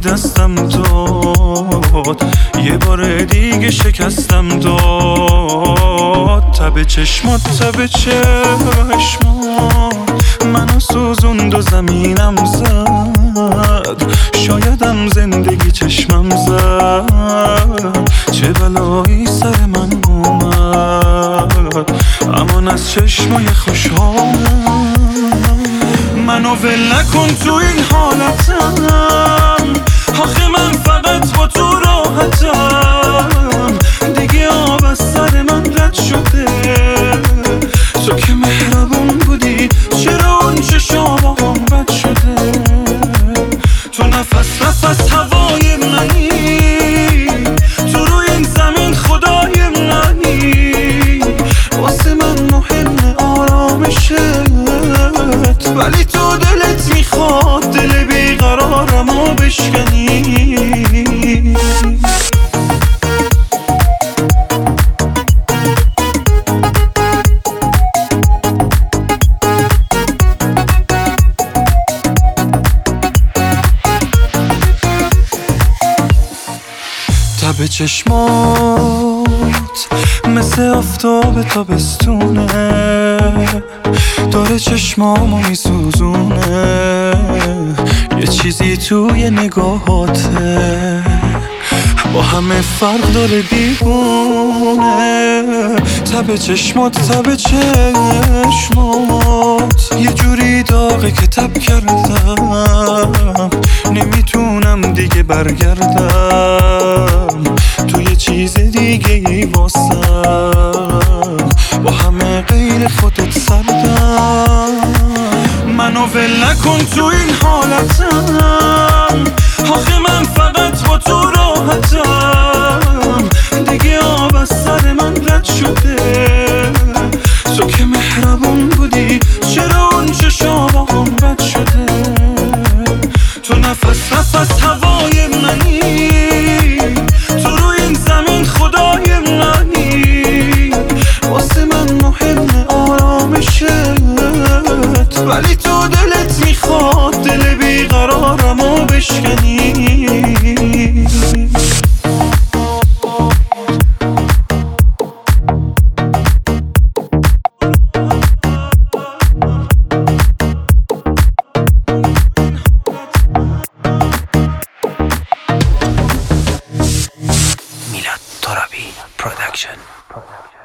دستم داد، یه بار دیگه شکستم داد. تب چشمات تب چشمات منو سوزوند و زمینم زد. شایدم زندگی چشمم زد، چه بلایی سر من اومد. امان از چشمای خوشحالم، منو ول نکن تو این حالتم. آخه من فقط با تو راحتم، دیگه آب از سر من رد شده. تو که مهربون بودی، چرا اون چشام بد شده؟ تو نفس نفس هوای منی، تو روی این زمین خدای منی. واسه من مهم آرامشت، ولی تو دلت میخواد دل بیقرارمو بشکنی. تب چشمات مثل آفتاب تابستونه، داره چشمامو میسوزونه. یه چیزی توی نگاهاته با همه فرق داره دیوونه. تب چشمات تب چشمات یه جوری داغه که تب کردم، نمیتونم دیگه برگردم. تو یه چیز دیگه ای واسم، با همه غیر خودت سردم. منو ول نکن تو این حالتم، آخه من فقط با تو راحتم، دیگه آب از سر من رد شده. تو که مهربون بودی، چرا اون چشام بد شده؟ تو نفس نفس هوای منی، تو روی این زمین خدای منی. واسه من مهم آرامشت، ولی تو دلت میخواد دل بیقرارمو بشکنی. میلاد ترابی پروداکشن.